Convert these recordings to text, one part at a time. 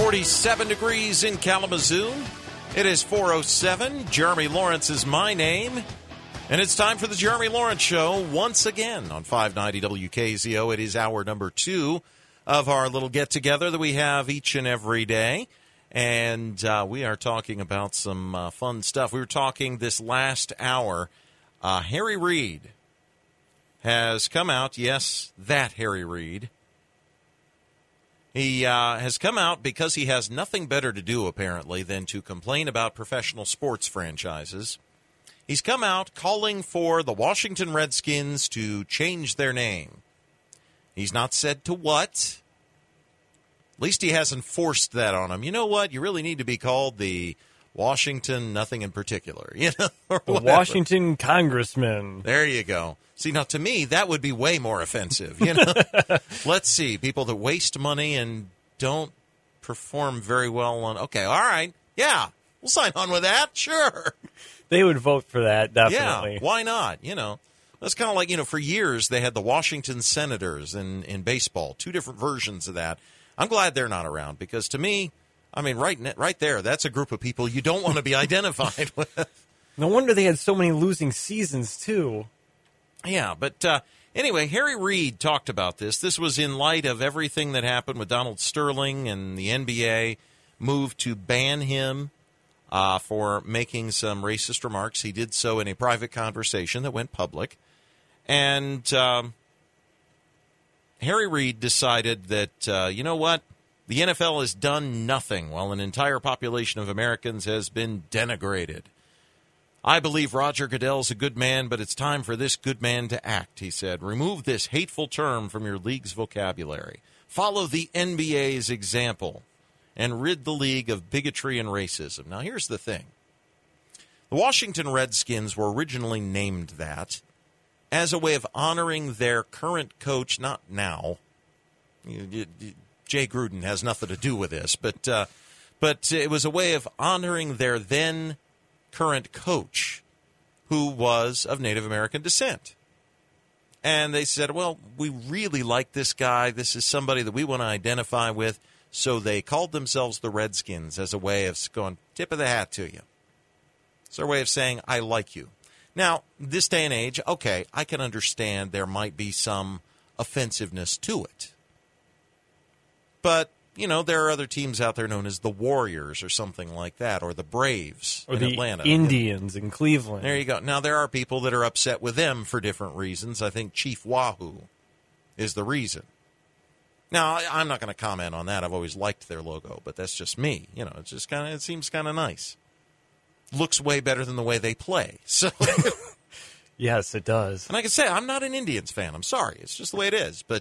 47 degrees in Kalamazoo. It is 4:07. Jeremy Lawrence is my name. And it's time for the Jeremy Lawrence Show once again on 590 WKZO. It is hour number 2 of our little get-together that we have each and every day. And we are talking about some fun stuff. We were talking this last hour. Harry Reid has come out. Yes, that Harry Reid. He has come out because he has nothing better to do, apparently, than to complain about professional sports franchises. He's come out calling for the Washington Redskins to change their name. He's not said to what. At least he hasn't forced that on them. You know what? You really need to be called the Washington nothing in particular. You know, or the whatever. Washington Congressman. There you go. See, now to me, that would be way more offensive. You know, let's see. People that waste money and don't perform very well on. Okay, all right. Yeah, we'll sign on with that. Sure. They would vote for that, definitely. Yeah, why not? You know, that's kind of like, you know, for years they had the Washington Senators in baseball, 2 different versions of that. I'm glad they're not around because to me, I mean, right there, that's a group of people you don't want to be identified with. No wonder they had so many losing seasons, too. Yeah, but anyway, Harry Reid talked about this. This was in light of everything that happened with Donald Sterling and the NBA moved to ban him for making some racist remarks. He did so in a private conversation that went public. And Harry Reid decided that, you know what? The NFL has done nothing while an entire population of Americans has been denigrated. I believe Roger Goodell's a good man, but it's time for this good man to act, he said. Remove this hateful term from your league's vocabulary. Follow the NBA's example and rid the league of bigotry and racism. Now, here's the thing. The Washington Redskins were originally named that as a way of honoring their current coach, not now. Jay Gruden has nothing to do with this, but it was a way of honoring their then current coach, who was of Native American descent. And they said, well, we really like this guy. This is somebody that we want to identify with. So they called themselves the Redskins as a way of going, tip of the hat to you. It's their way of saying, I like you. Now, this day and age, okay, I can understand there might be some offensiveness to it. But, you know, there are other teams out there known as the Warriors or something like that, or the Braves or in Atlanta. Or the Indians in Cleveland. There you go. Now, there are people that are upset with them for different reasons. I think Chief Wahoo is the reason. Now, I'm not going to comment on that. I've always liked their logo, but that's just me. You know, it's just kind of, it seems kind of nice. Looks way better than the way they play. So, yes, it does. And I can say I'm not an Indians fan. I'm sorry. It's just the way it is. But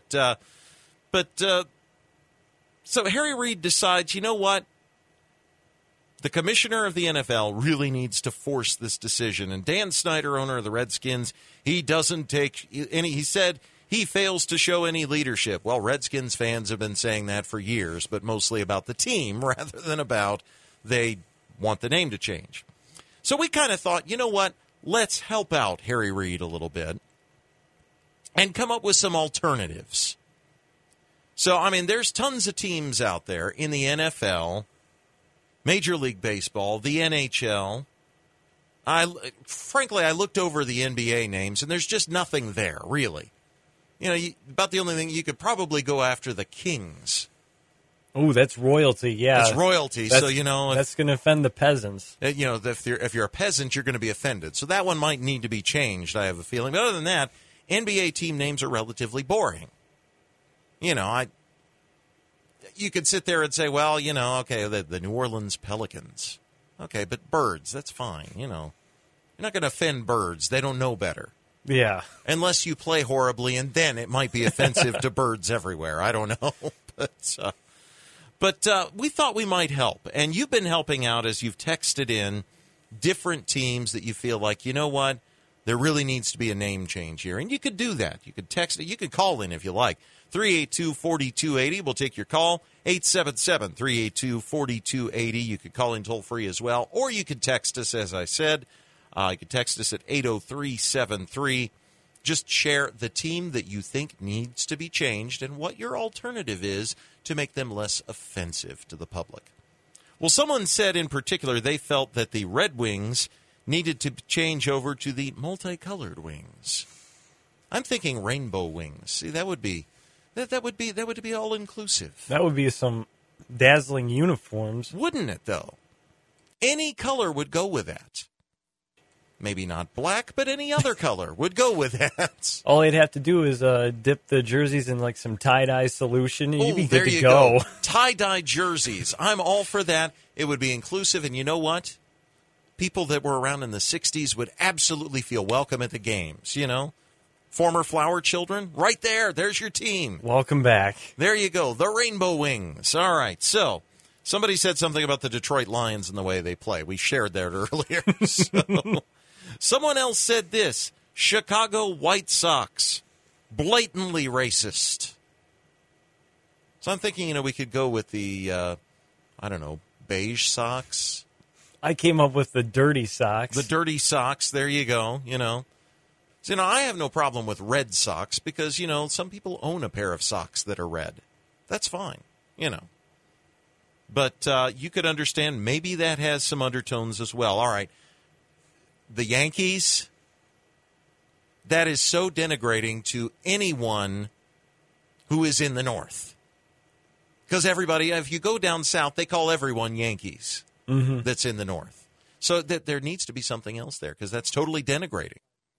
so Harry Reid decides, you know what? The commissioner of the NFL really needs to force this decision. And Dan Snyder, owner of the Redskins, he doesn't take any. He said he fails to show any leadership. Well, Redskins fans have been saying that for years, but mostly about the team rather than about they want the name to change. So we kind of thought, you know what? Let's help out Harry Reid a little bit and come up with some alternatives. So, I mean, there's tons of teams out there in the NFL, Major League Baseball, the NHL. Frankly, I looked over the NBA names, and there's just nothing there, really. You know, about the only thing, you could probably go after the Kings. Oh, that's royalty, yeah. That's royalty, so, you know. That's going to offend the peasants. You know, if you're a peasant, you're going to be offended. So that one might need to be changed, I have a feeling. But other than that, NBA team names are relatively boring. You know, you could sit there and say, well, you know, okay, the New Orleans Pelicans. Okay, but birds, that's fine, you know. You're not going to offend birds. They don't know better. Yeah. Unless you play horribly, and then it might be offensive to birds everywhere. I don't know. But we thought we might help. And you've been helping out as you've texted in different teams that you feel like, you know what, there really needs to be a name change here. And you could do that. You could text it. You could call in if you like. 382-4280. We'll take your call. 877-382-4280. You could call in toll-free as well. Or you could text us, as I said. You could text us at 80373. Just share the team that you think needs to be changed and what your alternative is to make them less offensive to the public. Well, someone said in particular they felt that the red wings needed to change over to the multicolored wings. I'm thinking rainbow wings. See, that would be all inclusive. That would be some dazzling uniforms. Wouldn't it, though? Any color would go with that. Maybe not black, but any other color would go with that. All they'd have to do is dip the jerseys in like some tie-dye solution, and you'd be good there to you go. Tie-dye jerseys. I'm all for that. It would be inclusive, and you know what? People that were around in the 60s would absolutely feel welcome at the games, you know? Former Flower children, right there. There's your team. Welcome back. There you go. The Rainbow Wings. All right. So, somebody said something about the Detroit Lions and the way they play. We shared that earlier. So, someone else said this. Chicago White Sox. Blatantly racist. So, I'm thinking, we could go with the, beige socks. I came up with the dirty socks. The dirty socks. There you go, So, I have no problem with red socks because, some people own a pair of socks that are red. That's fine, But you could understand maybe that has some undertones as well. All right. The Yankees, that is so denigrating to anyone who is in the North. Because everybody, if you go down south, they call everyone Yankees that's in the North. So that there needs to be something else there because that's totally denigrating.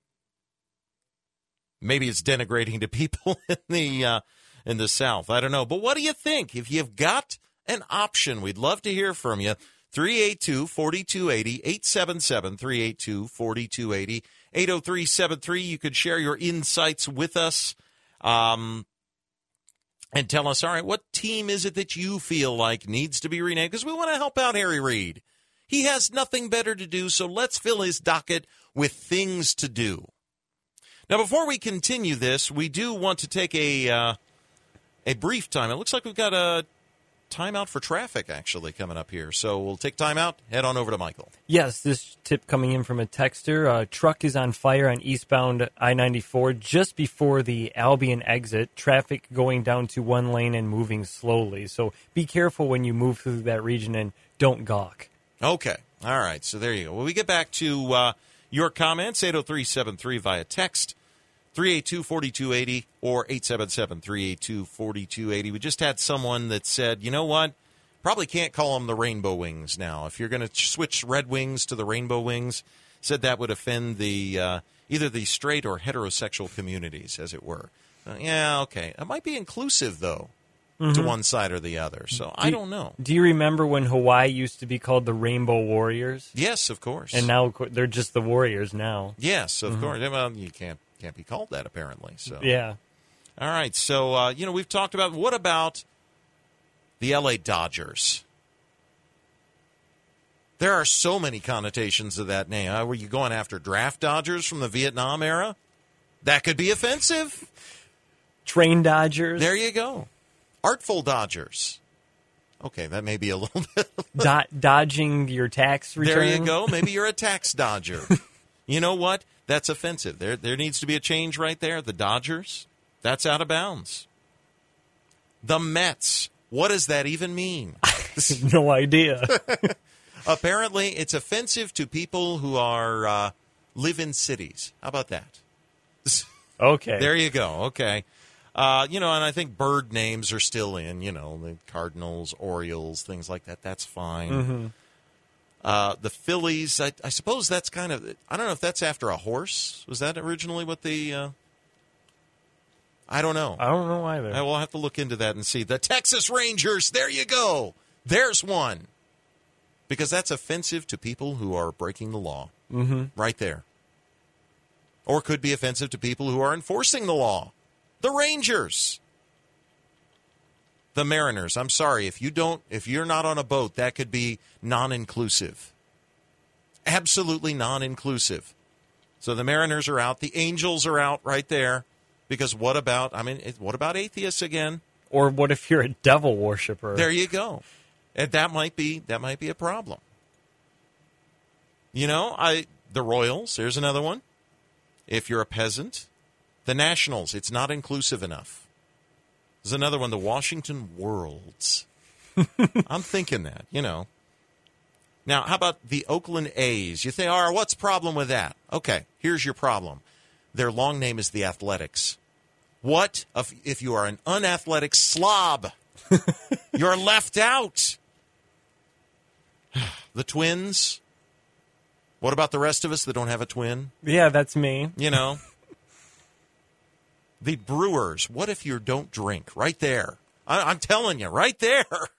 Maybe it's denigrating to people in the South. I don't know. But what do you think? If you've got an option, we'd love to hear from you. 382-4280, 877-382-4280, 803-73. You could share your insights with us and tell us, all right, what team is it that you feel like needs to be renamed? Because we want to help out Harry Reid. He has nothing better to do, so let's fill his docket with things to do. Now, before we continue this, we do want to take a brief time. It looks like we've got a timeout for traffic, actually, coming up here. So we'll take time out, head on over to Michael. Yes, this tip coming in from a texter. A truck is on fire on eastbound I-94 just before the Albion exit. Traffic going down to one lane and moving slowly. So be careful when you move through that region and don't gawk. Okay. All right. So there you go. Well, we get back to your comments, 803-73 via text, 382-4280 or 877-382-4280. We just had someone that said, you know what, probably can't call them the Rainbow Wings now. If you're going to switch Red Wings to the Rainbow Wings, said that would offend the either the straight or heterosexual communities, as it were. Yeah, okay. It might be inclusive, though, to one side or the other. So I don't know. Do you remember when Hawaii used to be called the Rainbow Warriors? Yes, of course. And now they're just the Warriors now. Yes, of course. Well, you can't be called that, apparently. So yeah. All right. So, we've talked about, what about the L.A. Dodgers? There are so many connotations of that name. Were you going after draft Dodgers from the Vietnam era? That could be offensive. Train Dodgers. There you go. Artful Dodgers. Okay, that may be a little bit. Dodging your tax return. There you go. Maybe you're a tax dodger. You know what? That's offensive. There needs to be a change right there. The Dodgers, that's out of bounds. The Mets, what does that even mean? No idea. Apparently, it's offensive to people who are live in cities. How about that? Okay. There you go. Okay. And I think bird names are still in, the Cardinals, Orioles, things like that. That's fine. The Phillies, I suppose that's kind of, I don't know if that's after a horse. Was that originally what the, I don't know. I don't know either. I will have to look into that and see. The Texas Rangers, there you go. There's one. Because that's offensive to people who are breaking the law. Right there. Or could be offensive to people who are enforcing the law. The Rangers. The Mariners. I'm sorry, if you're not on a boat, that could be non-inclusive. Absolutely non-inclusive. So the Mariners are out. The Angels are out right there. Because what about atheists again? Or what if you're a devil worshiper? There you go. And that might be a problem. The Royals, there's another one. If you're a peasant. The Nationals, it's not inclusive enough. There's another one, the Washington Worlds. I'm thinking that, Now, how about the Oakland A's? You think, all right, what's the problem with that? Okay, here's your problem. Their long name is the Athletics. What if you are an unathletic slob? You're left out. The Twins. What about the rest of us that don't have a twin? Yeah, that's me. The Brewers. What if you don't drink? Right there. I'm telling you, right there.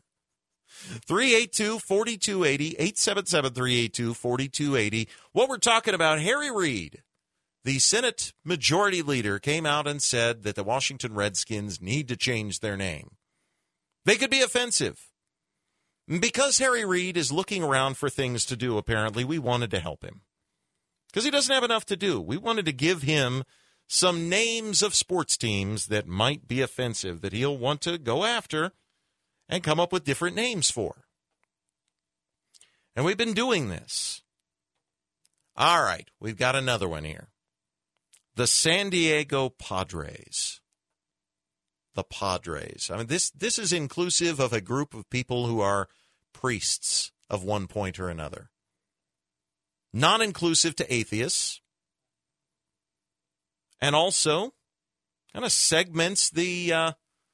382-4280, 877-382-4280. What we're talking about, Harry Reid, the Senate Majority Leader, came out and said that the Washington Redskins need to change their name. They could be offensive. Because Harry Reid is looking around for things to do, apparently, we wanted to help him. Because he doesn't have enough to do. We wanted to give him some names of sports teams that might be offensive, that he'll want to go after and come up with different names for. And we've been doing this. All right, we've got another one here. The San Diego Padres. The Padres. I mean, this is inclusive of a group of people who are priests of one point or another. Non-inclusive to atheists. And also kind of segments the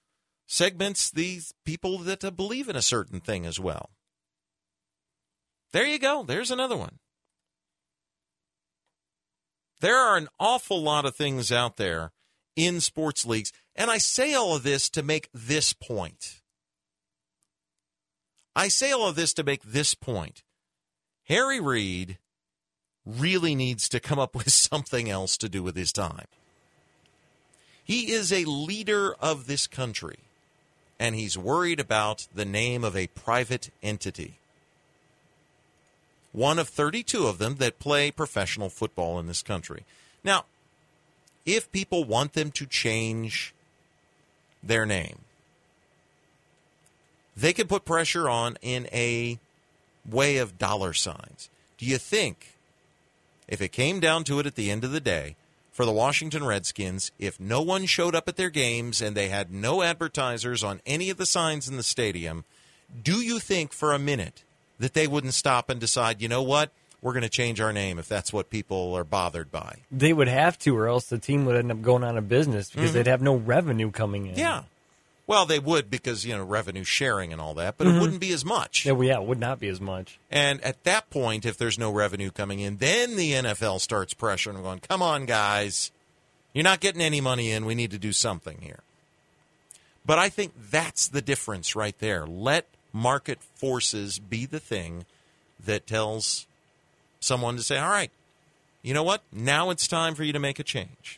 people that believe in a certain thing as well. There you go. There's another one. There are an awful lot of things out there in sports leagues. And I say all of this to make this point. Harry Reid really needs to come up with something else to do with his time. He is a leader of this country, and he's worried about the name of a private entity. One of 32 of them that play professional football in this country. Now, if people want them to change their name, they can put pressure on in a way of dollar signs. Do you think, if it came down to it at the end of the day, for the Washington Redskins, if no one showed up at their games and they had no advertisers on any of the signs in the stadium, do you think for a minute that they wouldn't stop and decide, you know what, we're going to change our name if that's what people are bothered by? They would have to, or else the team would end up going out of business because they'd have no revenue coming in. Yeah. Well, they would because, revenue sharing and all that, but it wouldn't be as much. Yeah, it would not be as much. And at that point, if there's no revenue coming in, then the NFL starts pressuring and going, come on, guys. You're not getting any money in. We need to do something here. But I think that's the difference right there. Let market forces be the thing that tells someone to say, all right, you know what? Now it's time for you to make a change.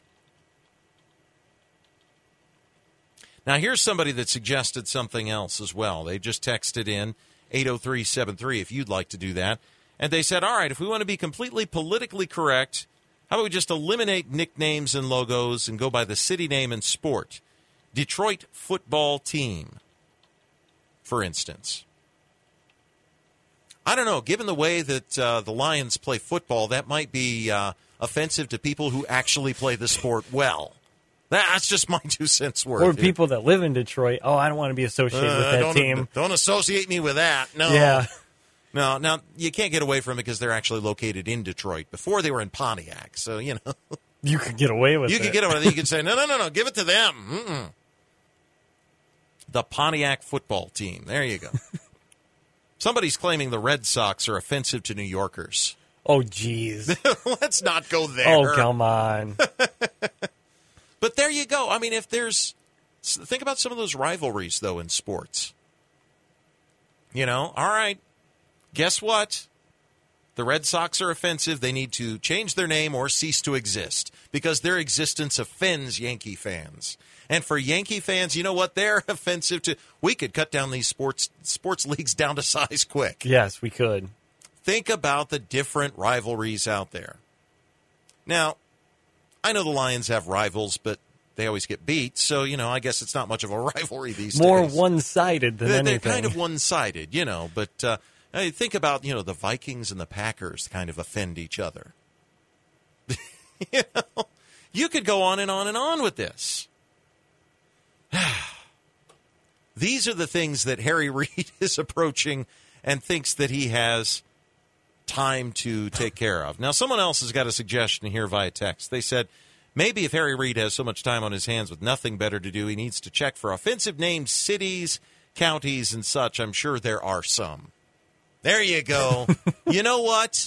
Now, here's somebody that suggested something else as well. They just texted in 80373 if you'd like to do that. And they said, all right, if we want to be completely politically correct, how about we just eliminate nicknames and logos and go by the city name and sport? Detroit football team, for instance. I don't know. Given the way that the Lions play football, that might be offensive to people who actually play the sport well. That's just my 2 cents worth. Or people that live in Detroit. Oh, I don't want to be associated with that team. Don't associate me with that. No. Yeah. No, now, you can't get away from it because they're actually located in Detroit. Before, they were in Pontiac, so, You could get away with it. You could get away with it. You could say, no, give it to them. Mm-mm. The Pontiac football team. There you go. Somebody's claiming the Red Sox are offensive to New Yorkers. Oh, jeez. Let's not go there. Oh, come on. But there you go. I mean, think about some of those rivalries, though, in sports. All right, guess what? The Red Sox are offensive. They need to change their name or cease to exist because their existence offends Yankee fans. And for Yankee fans, you know what? They're offensive to. We could cut down these sports leagues down to size quick. Yes, we could. Think about the different rivalries out there. Now, I know the Lions have rivals, but they always get beat. So, I guess it's not much of a rivalry these days. More one-sided than anything. They're kind of one-sided, But think about, the Vikings and the Packers kind of offend each other. You could go on and on and on with this. These are the things that Harry Reid is approaching and thinks that he has time to take care of. Now, someone else has got a suggestion here via text. They said, maybe if Harry Reid has so much time on his hands with nothing better to do, he needs to check for offensive named cities, counties, and such. I'm sure there are some. There you go. You know what?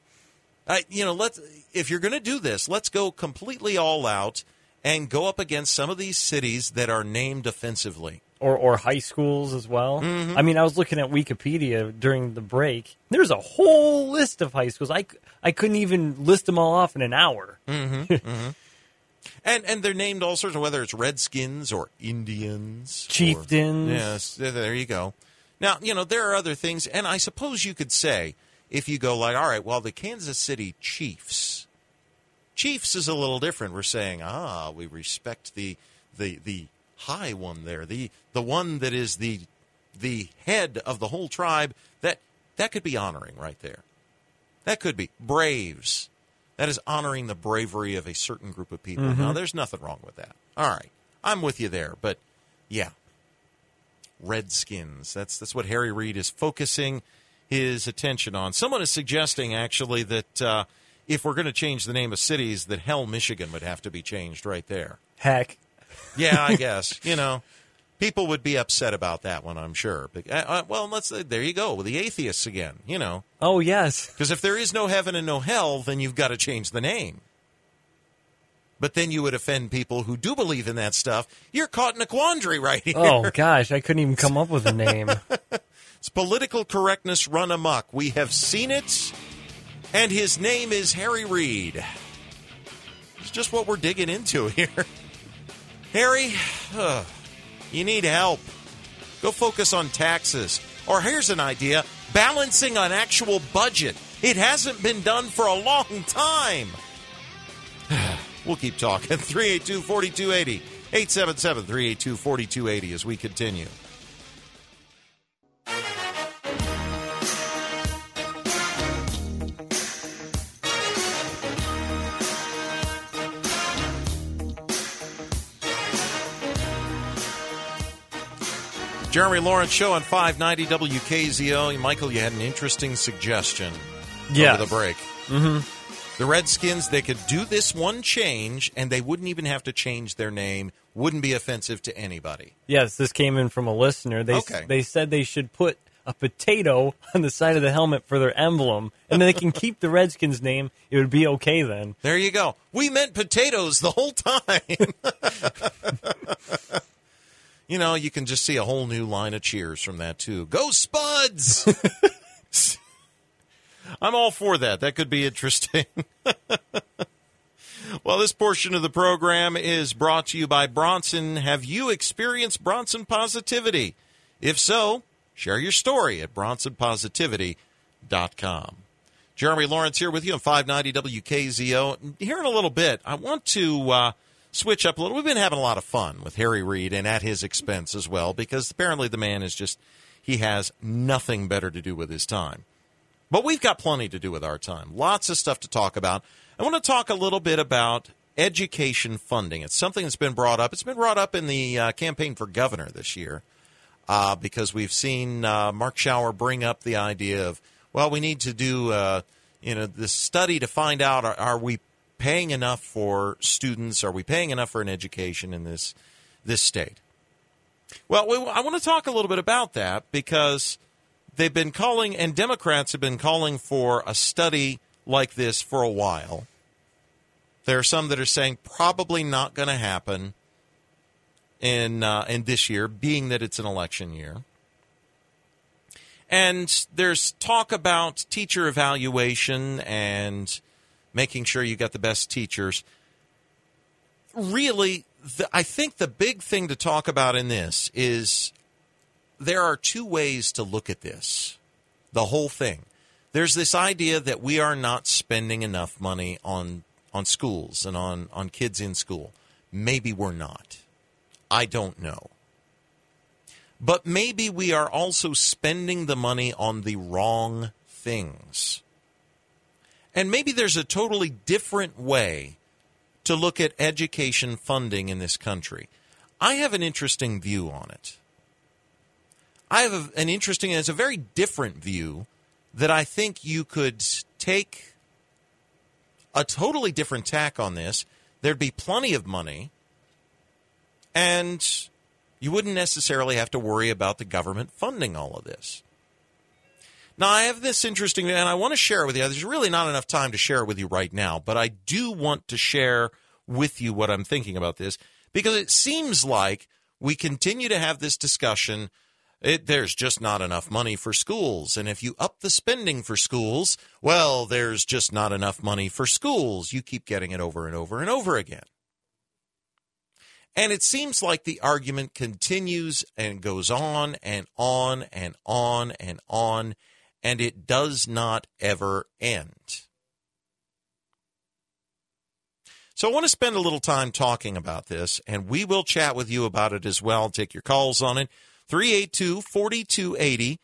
If you're going to do this, let's go completely all out and go up against some of these cities that are named offensively. Or high schools as well. Mm-hmm. I mean, I was looking at Wikipedia during the break. There's a whole list of high schools. I couldn't even list them all off in an hour. Mm-hmm. Mm-hmm. And they're named all sorts of, whether it's Redskins or Indians. Chieftains. Yes, there you go. Now, there are other things, and I suppose you could say, if you go like, all right, well, the Kansas City Chiefs. Chiefs is a little different. We're saying, we respect the high one there, the one that is the head of the whole tribe. That could be honoring right there. That could be Braves. That is honoring the bravery of a certain group of people. Mm-hmm. Now, there's nothing wrong with that. All right, I'm with you there, but yeah, Redskins. That's what Harry Reid is focusing his attention on. Someone is suggesting actually that if we're going to change the name of cities, that Hell, Michigan would have to be changed right there. Heck. Yeah, I guess. People would be upset about that one, I'm sure. But, well, there you go with the atheists again, Oh, yes. Because if there is no heaven and no hell, then you've got to change the name. But then you would offend people who do believe in that stuff. You're caught in a quandary right here. Oh, gosh, I couldn't even come up with a name. It's political correctness run amok. We have seen it, and his name is Harry Reid. It's just what we're digging into here. Harry, you need help. Go focus on taxes. Or here's an idea, balancing an actual budget. It hasn't been done for a long time. We'll keep talking. 382-4280. 877-382-4280 as we continue. Jeremy Lawrence Show on 590 WKZO. Michael, you had an interesting suggestion over the break. Mm-hmm. The Redskins, they could do this one change, and they wouldn't even have to change their name. Wouldn't be offensive to anybody. Yes, this came in from a listener. They said they should put a potato on the side of the helmet for their emblem, and then they can keep the Redskins name. It would be okay then. There you go. We meant potatoes the whole time. You can just see a whole new line of cheers from that, too. Go Spuds! I'm all for that. That could be interesting. Well, this portion of the program is brought to you by Bronson. Have you experienced Bronson Positivity? If so, share your story at bronsonpositivity.com. Jeremy Lawrence here with you on 590 WKZO. Here in a little bit, I want to switch up a little. We've been having a lot of fun with Harry Reid and at his expense as well, because apparently the man he has nothing better to do with his time. But we've got plenty to do with our time. Lots of stuff to talk about. I want to talk a little bit about education funding. It's something that's been brought up. It's been brought up in the campaign for governor this year because we've seen Mark Schauer bring up the idea of, well, we need to do this study to find out, are we paying enough for students? Are we paying enough for an education in this state? Well, I want to talk a little bit about that because they've been calling, and Democrats have been calling for a study like this for a while. There are some that are saying probably not going to happen in this year, being that it's an election year. And there's talk about teacher evaluation and making sure you got the best teachers. Really, I think the big thing to talk about in this is there are two ways to look at this, the whole thing. There's this idea that we are not spending enough money on schools and on kids in school. Maybe we're not. I don't know. But maybe we are also spending the money on the wrong things. And maybe there's a totally different way to look at education funding in this country. I have an interesting view on it. I have an interesting, it's a very different view that I think you could take a totally different tack on this. There'd be plenty of money, and you wouldn't necessarily have to worry about the government funding all of this. Now, I have this interesting, and I want to share it with you. There's really not enough time to share it with you right now, but I do want to share with you what I'm thinking about this, because it seems like we continue to have this discussion. There's just not enough money for schools, and if you up the spending for schools, well, there's just not enough money for schools. You keep getting it over and over and over again. And it seems like the argument continues and goes on and on and on and on, and it does not ever end. So I want to spend a little time talking about this, and we will chat with you about it as well. Take your calls on it. 382-4280,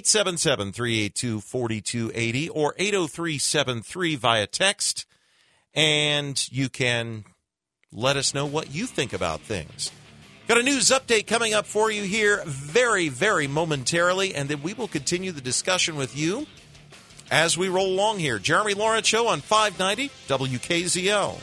877-382-4280, or 803-73 via text, and you can let us know what you think about things. Got a news update coming up for you here very, very momentarily, and then we will continue the discussion with you as we roll along here. Jeremy Lawrence Show on 590 WKZO.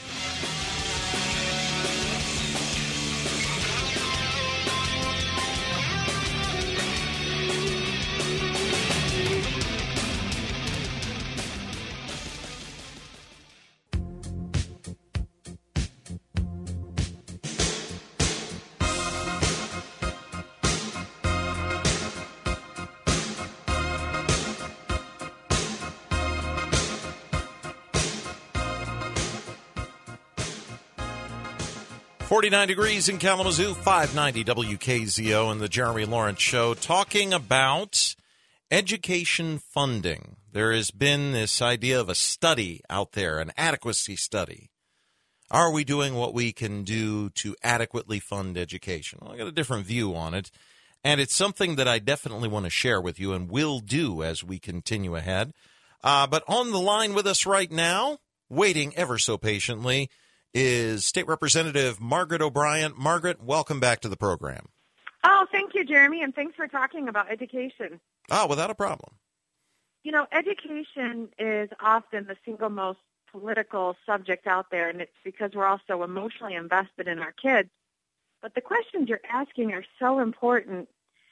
49 degrees in Kalamazoo, 590 WKZO, and the Jeremy Lawrence Show, talking about education funding. There has been this idea of a study out there, an adequacy study. Are we doing what we can do to adequately fund education? Well, I got a different view on it, and it's something that I definitely want to share with you and will do as we continue ahead. But on the line with us right now, waiting ever so patiently, is State Representative Margaret O'Brien. Margaret, welcome back to the program. Oh, thank you, Jeremy, and thanks for talking about education. Oh, without a problem. You know, education is often the single most political subject out there, and it's because we're all so emotionally invested in our kids. But the questions you're asking are so important.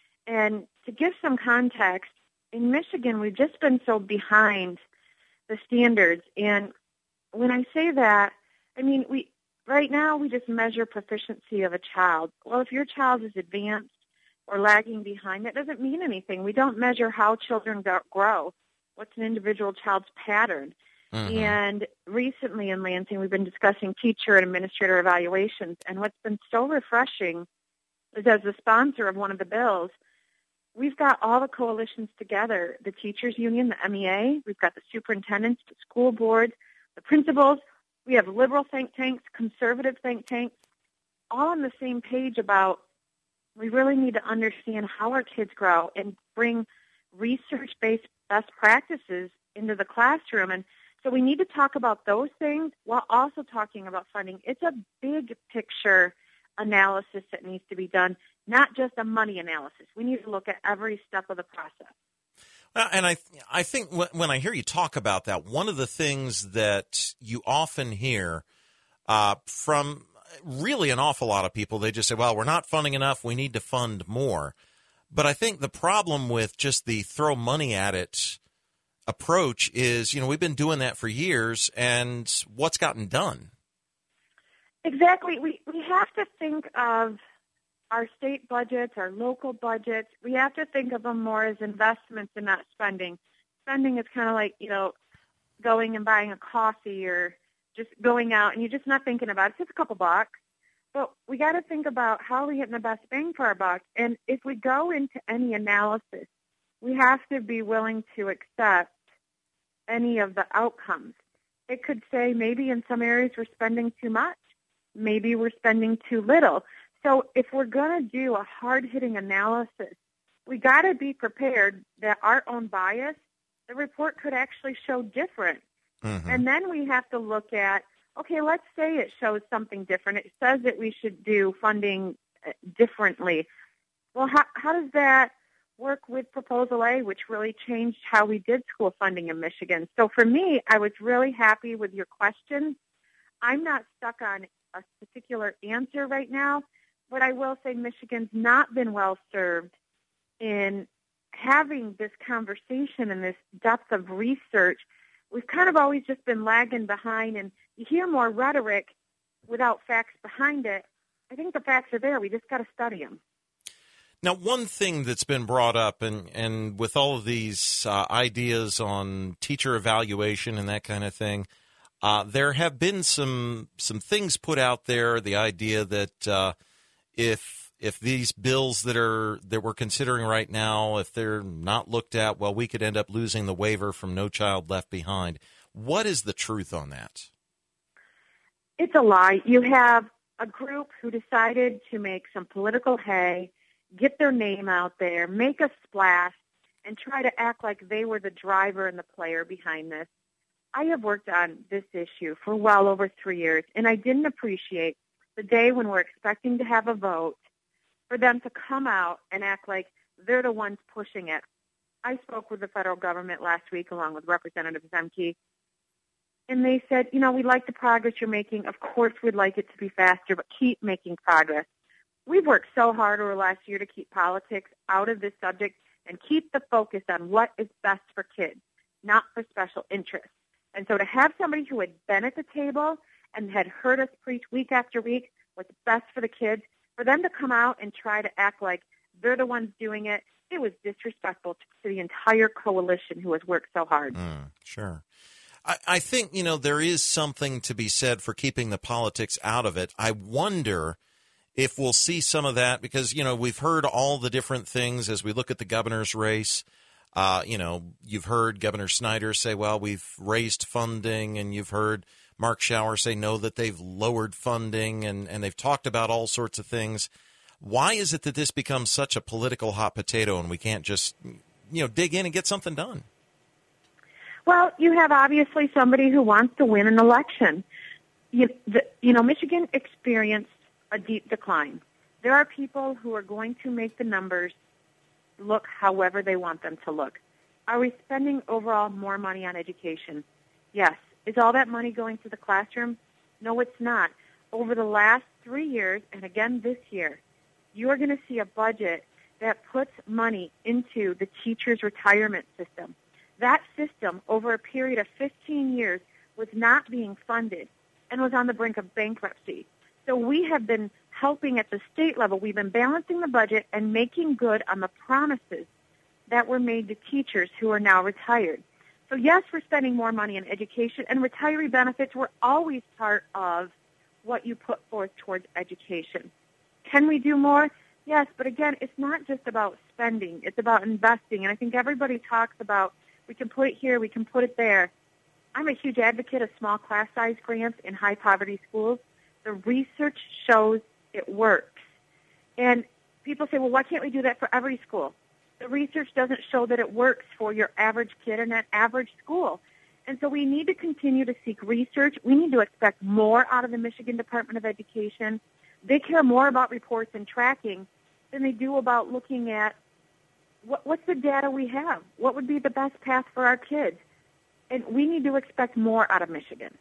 And to give some context, in Michigan, we've just been so behind the standards. And when I say that, I mean, right now we just measure proficiency of a child. Well, if your child is advanced or lagging behind, that doesn't mean anything. We don't measure how children grow. What's an individual child's pattern? Mm-hmm. And recently in Lansing, we've been discussing teacher and administrator evaluations. And what's been so refreshing is, as the sponsor of one of the bills, we've got all the coalitions together, the teachers union, the MEA, we've got the superintendents, the school boards, the principals. We have liberal think tanks, conservative think tanks, all on the same page about we really need to understand how our kids grow and bring research-based best practices into the classroom. And so we need to talk about those things while also talking about funding. It's a big picture analysis that needs to be done, not just a money analysis. We need to look at every step of the process. And I think when I hear you talk about that, one of the things that you often hear from really an awful lot of people, they just say, well, we're not funding enough, we need to fund more. But I think the problem with just the throw money at it approach is, you know, we've been doing that for years, and what's gotten done? Exactly. We have to think of our state budgets, our local budgets. We have to think of them more as investments and not spending. Spending is kind of like, you know, going and buying a coffee or just going out and you're just not thinking about it. It's just a couple bucks. But we got to think about how are we getting the best bang for our buck. And if we go into any analysis, we have to be willing to accept any of the outcomes. It could say maybe in some areas we're spending too much. Maybe we're spending too little. So if we're going to do a hard-hitting analysis, we got to be prepared that our own bias, the report could actually show different. Mm-hmm. And then we have to look at, okay, let's say it shows something different. It says that we should do funding differently. Well, how does that work with Proposal A, which really changed how we did school funding in Michigan. So for me, I was really happy with your question. I'm not stuck on a particular answer right now, but I will say Michigan's not been well served in having this conversation and this depth of research. We've kind of always just been lagging behind, and you hear more rhetoric without facts behind it. I think the facts are there. We just got to study them. Now, one thing that's been brought up, and with all of these ideas on teacher evaluation and that kind of thing, there have been some things put out there. The idea that if these bills that we're considering right now, if they're not looked at, well, we could end up losing the waiver from No Child Left Behind. What is the truth on that? It's a lie. You have a group who decided to make some political hay, get their name out there, make a splash, and try to act like they were the driver and the player behind this. I have worked on this issue for well over 3 years, and I didn't appreciate the day when we're expecting to have a vote for them to come out and act like they're the ones pushing it. I spoke with the federal government last week along with Representative Zemke, and they said, we like the progress you're making. Of course, we'd like it to be faster, but keep making progress. We've worked so hard over the last year to keep politics out of this subject and keep the focus on what is best for kids, not for special interests. And so to have somebody who had been at the table and had heard us preach week after week what's best for the kids, for them to come out and try to act like they're the ones doing it, it was disrespectful to the entire coalition who has worked so hard. Sure. I think, there is something to be said for keeping the politics out of it. I wonder if we'll see some of that because, we've heard all the different things as we look at the governor's race. You've heard Governor Snyder say, well, we've raised funding, and you've heard Mark Schauer say no, that they've lowered funding, and they've talked about all sorts of things. Why is it that this becomes such a political hot potato and we can't just, dig in and get something done? Well, you have obviously somebody who wants to win an election. Michigan experienced a deep decline. There are people who are going to make the numbers look however they want them to look. Are we spending overall more money on education? Yes. Is all that money going to the classroom? No, it's not. Over the last 3 years, and again this year, you are going to see a budget that puts money into the teachers' retirement system. That system, over a period of 15 years, was not being funded and was on the brink of bankruptcy. So we have been helping at the state level. We've been balancing the budget and making good on the promises that were made to teachers who are now retired. So yes, we're spending more money on education, and retiree benefits were always part of what you put forth towards education. Can we do more? Yes, but again, it's not just about spending. It's about investing, and I think everybody talks about we can put it here, we can put it there. I'm a huge advocate of small class size grants in high poverty schools. The research shows it works. And people say, well, why can't we do that for every school? The research doesn't show that it works for your average kid in an average school. And so we need to continue to seek research. We need to expect more out of the Michigan Department of Education. They care more about reports and tracking than they do about looking at what's the data we have? What would be the best path for our kids? And we need to expect more out of Michigan.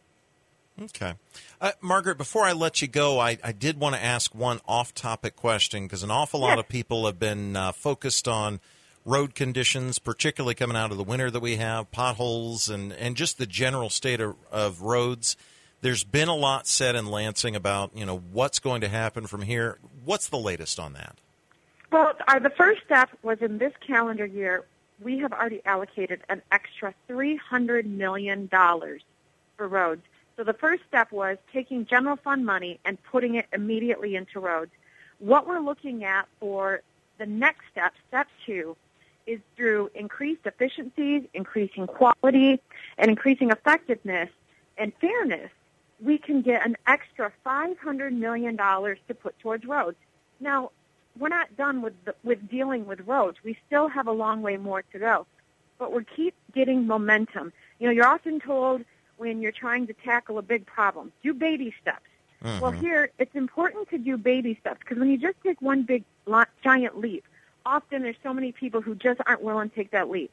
Okay. Margaret, before I let you go, I did want to ask one off-topic question because an awful lot of people have been focused on road conditions, particularly coming out of the winter that we have, potholes, and just the general state of roads. There's been a lot said in Lansing about, what's going to happen from here. What's the latest on that? Well, the first step was in this calendar year, we have already allocated an extra $300 million for roads. So the first step was taking general fund money and putting it immediately into roads. What we're looking at for the next step, step 2, is through increased efficiencies, increasing quality, and increasing effectiveness and fairness, we can get an extra $500 million to put towards roads. Now, we're not done with dealing with roads. We still have a long way more to go, but we keep getting momentum. You're often told when you're trying to tackle a big problem, do baby steps. Mm-hmm. Well, here, it's important to do baby steps because when you just take one big, giant leap, often there's so many people who just aren't willing to take that leap.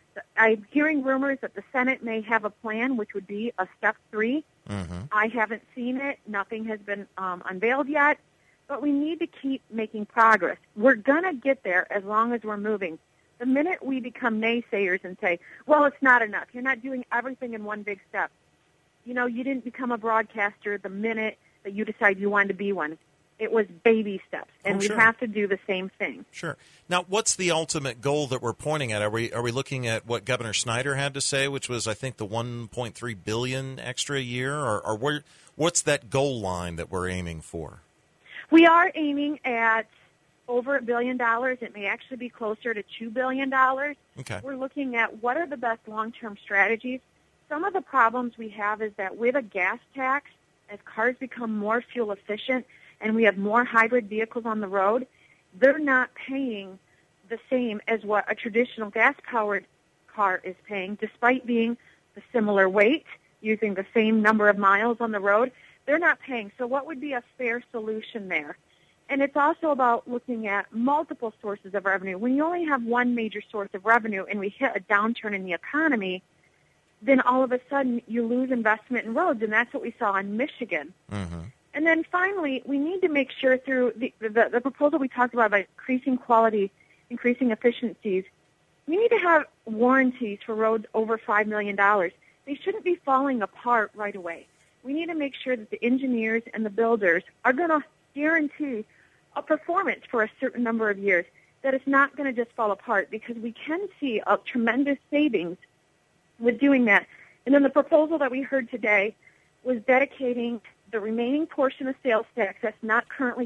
I'm hearing rumors that the Senate may have a plan, which would be a step 3. Mm-hmm. I haven't seen it. Nothing has been unveiled yet. But we need to keep making progress. We're going to get there as long as we're moving. The minute we become naysayers and say, well, it's not enough, you're not doing everything in one big step. You know, you didn't become a broadcaster the minute that you decided you wanted to be one. It was baby steps, and sure. we have to do the same thing. Sure. Now, what's the ultimate goal that we're pointing at? Are we looking at what Governor Snyder had to say, which was, I think, the $1.3 billion extra a year, or what's that goal line that we're aiming for? We are aiming at over $1 billion. It may actually be closer to $2 billion. Okay. We're looking at what are the best long-term strategies. Some of the problems we have is that with a gas tax, as cars become more fuel efficient and we have more hybrid vehicles on the road, they're not paying the same as what a traditional gas-powered car is paying, despite being the similar weight, using the same number of miles on the road. They're not paying. So what would be a fair solution there? And it's also about looking at multiple sources of revenue. When you only have one major source of revenue and we hit a downturn in the economy, then all of a sudden you lose investment in roads, and that's what we saw in Michigan. Mm-hmm. And then finally, we need to make sure through the proposal we talked about increasing quality, increasing efficiencies, we need to have warranties for roads over $5 million. They shouldn't be falling apart right away. We need to make sure that the engineers and the builders are going to guarantee a performance for a certain number of years, that it's not going to just fall apart, because we can see a tremendous savings with doing that. And then the proposal that we heard today was dedicating the remaining portion of sales tax that's not currently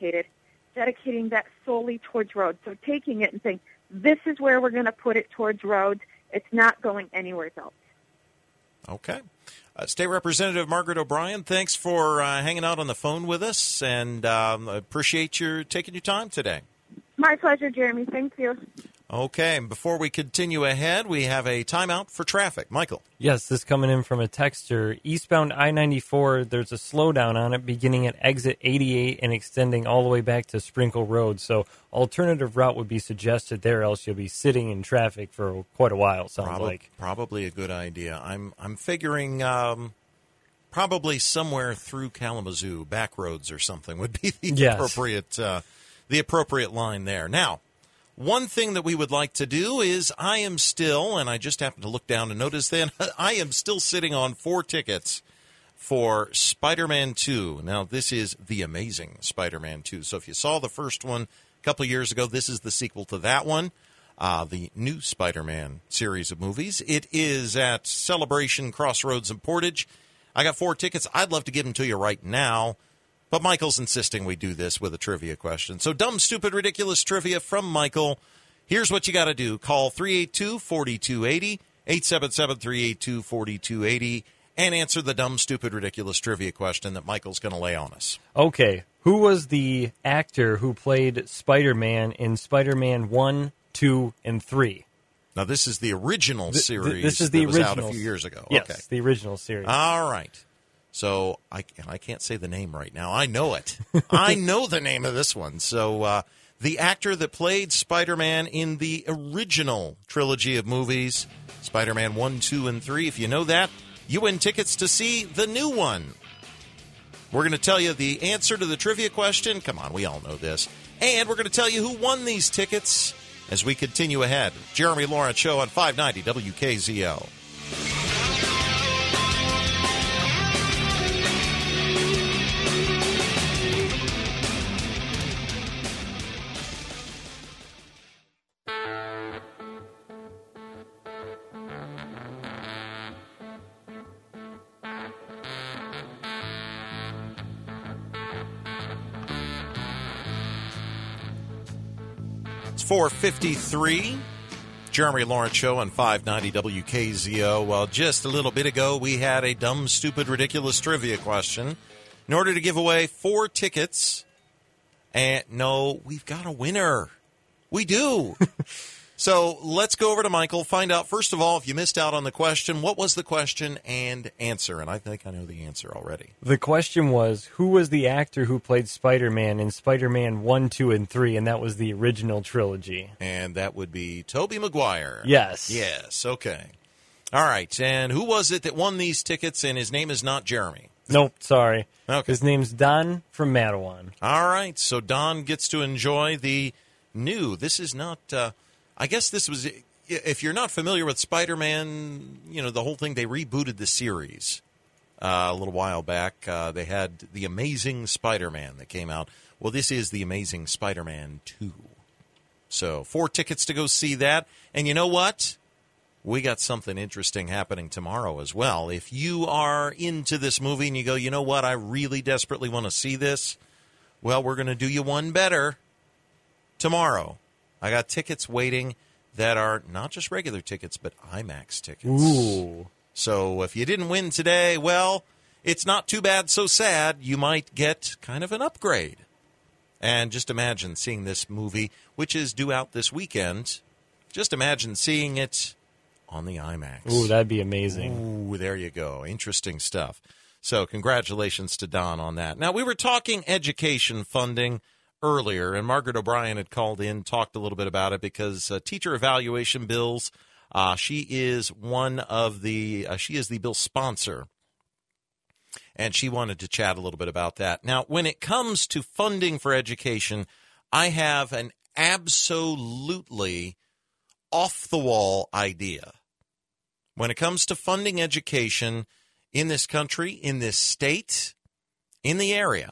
dedicating that solely towards roads. So taking it and saying, this is where we're going to put it towards roads. It's not going anywhere else. Okay. State Representative Margaret O'Brien, thanks for hanging out on the phone with us, and appreciate your taking your time today. My pleasure, Jeremy. Thank you. Okay, and before we continue ahead, we have a timeout for traffic. Michael. Yes, this coming in from a texter. Eastbound I-94, there's a slowdown on it beginning at exit 88 and extending all the way back to Sprinkle Road. So alternative route would be suggested there, else you'll be sitting in traffic for quite a while, sounds like. Probably a good idea. I'm figuring probably somewhere through Kalamazoo, back roads or something would be the appropriate line there. Now, one thing that we would like to do is I am still, and I just happened to look down and notice that, I am still sitting on 4 tickets for Spider-Man 2. Now, this is The Amazing Spider-Man 2. So if you saw the first one a couple of years ago, this is the sequel to that one, the new Spider-Man series of movies. It is at Celebration Crossroads in Portage. I got 4 tickets. I'd love to give them to you right now. But Michael's insisting we do this with a trivia question. So dumb, stupid, ridiculous trivia from Michael. Here's what you got to do. Call 382-4280, 877-382-4280, and answer the dumb, stupid, ridiculous trivia question that Michael's going to lay on us. Okay. Who was the actor who played Spider-Man in Spider-Man 1, 2, and 3? Now, this is the original series this is the that was out original. a few years ago. Yes, okay. The original series. All right. So I can't say the name right now. I know it. I know the name of this one. So the actor that played Spider-Man in the original trilogy of movies, Spider-Man 1, 2, and 3, if you know that, you win tickets to see the new one. We're going to tell you the answer to the trivia question. Come on, we all know this. And we're going to tell you who won these tickets as we continue ahead. Jeremy Lawrence Show on 590 WKZO. It's 4:53. Jeremy Lawrence Show on 590 WKZO. Well, just a little bit ago, we had a dumb, stupid, ridiculous trivia question. In order to give away 4 tickets, and no, we've got a winner. We do. So let's go over to Michael, find out, first of all, if you missed out on the question, what was the question and answer? And I think I know the answer already. The question was, who was the actor who played Spider-Man in Spider-Man 1, 2, and 3? And that was the original trilogy. And that would be Tobey Maguire. Yes. Yes, okay. All right, and who was it that won these tickets, and his name is not Jeremy? Nope, sorry. Okay. His name's Don from Madawan. All right, so Don gets to enjoy the new, this is not, I guess this was, if you're not familiar with Spider-Man, the whole thing, they rebooted the series a little while back. They had The Amazing Spider-Man that came out. Well, this is The Amazing Spider-Man 2. So 4 tickets to go see that. And you know what? We got something interesting happening tomorrow as well. If you are into this movie and you go, you know what, I really desperately want to see this, well, we're going to do you one better tomorrow. I got tickets waiting that are not just regular tickets, but IMAX tickets. Ooh. So if you didn't win today, well, it's not too bad, so sad. You might get kind of an upgrade. And just imagine seeing this movie, which is due out this weekend. Just imagine seeing it on the IMAX. Ooh, that'd be amazing. Ooh, there you go. Interesting stuff. So congratulations to Don on that. Now, we were talking education funding earlier, and Margaret O'Brien had called in, talked a little bit about it, because teacher evaluation bills, she is the bill sponsor, and she wanted to chat a little bit about that. Now, when it comes to funding for education, I have an absolutely off-the-wall idea. When it comes to funding education in this country, in this state, in the area,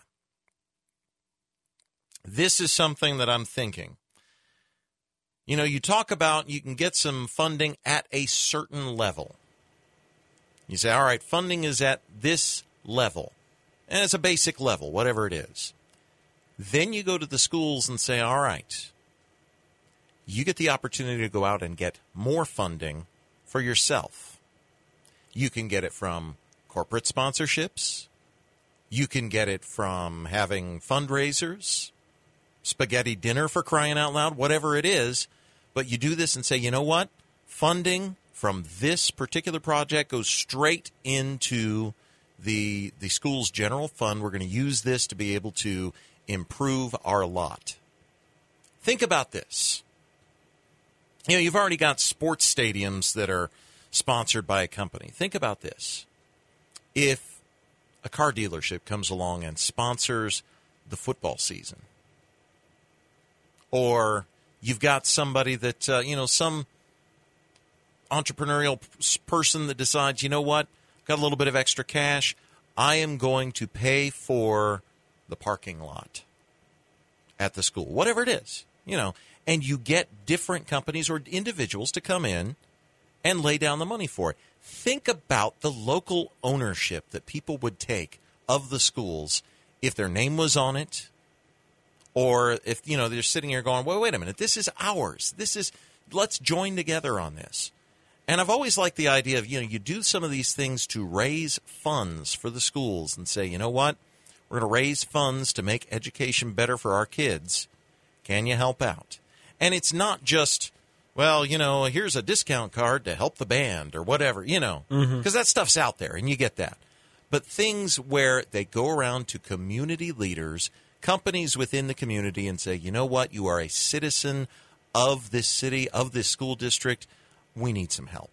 this is something that I'm thinking. You talk about you can get some funding at a certain level. You say, all right, funding is at this level, and it's a basic level, whatever it is. Then you go to the schools and say, all right, you get the opportunity to go out and get more funding for yourself. You can get it from corporate sponsorships. You can get it from having fundraisers, spaghetti dinner, for crying out loud, whatever it is. But you do this and say, you know what? Funding from this particular project goes straight into the school's general fund. We're going to use this to be able to improve our lot. Think about this. You've already got sports stadiums that are sponsored by a company. Think about this. If a car dealership comes along and sponsors the football season, or you've got somebody that, some entrepreneurial person that decides, you know what, got a little bit of extra cash, I am going to pay for the parking lot at the school, whatever it is, and you get different companies or individuals to come in and lay down the money for it. Think about the local ownership that people would take of the schools if their name was on it, or if, they're sitting here going, well, wait a minute, this is ours. Let's join together on this. And I've always liked the idea of, you do some of these things to raise funds for the schools and say, you know what, we're going to raise funds to make education better for our kids. Can you help out? And it's not just, well, here's a discount card to help the band or whatever, because that stuff's out there and you get that. But things where they go around to community leaders, companies within the community, and say, you know what, you are a citizen of this city, of this school district. We need some help.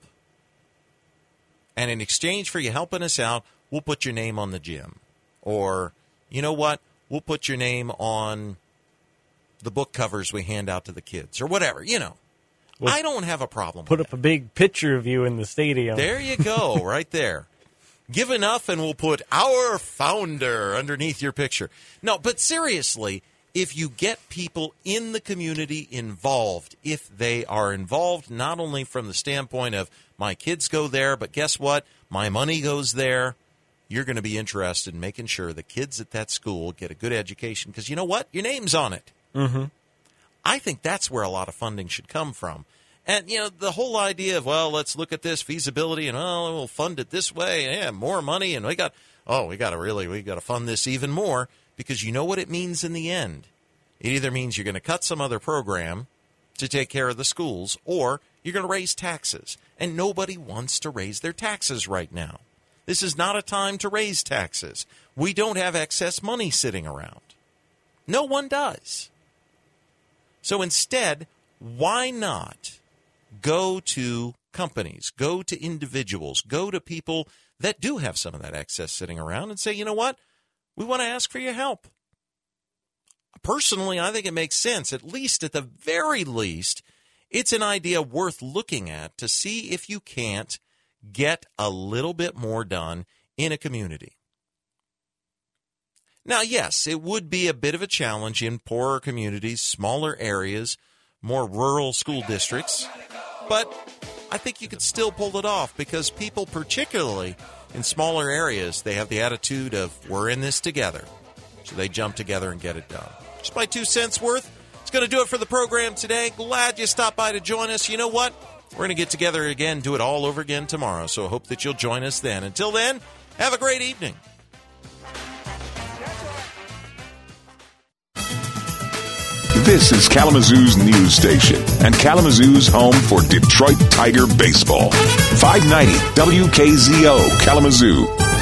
And in exchange for you helping us out, we'll put your name on the gym. Or, you know what, we'll put your name on the book covers we hand out to the kids, or whatever, Well, I don't have a problem with Put up a big picture of you in the stadium. There you go, right there. Give enough and we'll put our founder underneath your picture. No, but seriously, if you get people in the community involved, if they are involved not only from the standpoint of my kids go there, but guess what? My money goes there. You're going to be interested in making sure the kids at that school get a good education because you know what? Your name's on it. Mm-hmm. I think that's where a lot of funding should come from. And, the whole idea of, well, let's look at this feasibility and, we'll fund it this way. Yeah, more money. And we got to fund this even more because you know what it means in the end. It either means you're going to cut some other program to take care of the schools, or you're going to raise taxes. And nobody wants to raise their taxes right now. This is not a time to raise taxes. We don't have excess money sitting around. No one does. So instead, why not go to companies, go to individuals, go to people that do have some of that excess sitting around and say, you know what? We want to ask for your help. Personally, I think it makes sense. At the very least, it's an idea worth looking at to see if you can't get a little bit more done in a community. Now, yes, it would be a bit of a challenge in poorer communities, smaller areas, more rural school districts, but I think you could still pull it off because people, particularly in smaller areas, they have the attitude of, we're in this together. So they jump together and get it done. Just my 2 cents worth. It's going to do it for the program today. Glad you stopped by to join us. You know what? We're going to get together again, do it all over again tomorrow. So I hope that you'll join us then. Until then, have a great evening. This is Kalamazoo's news station and Kalamazoo's home for Detroit Tiger baseball. 590 WKZO Kalamazoo.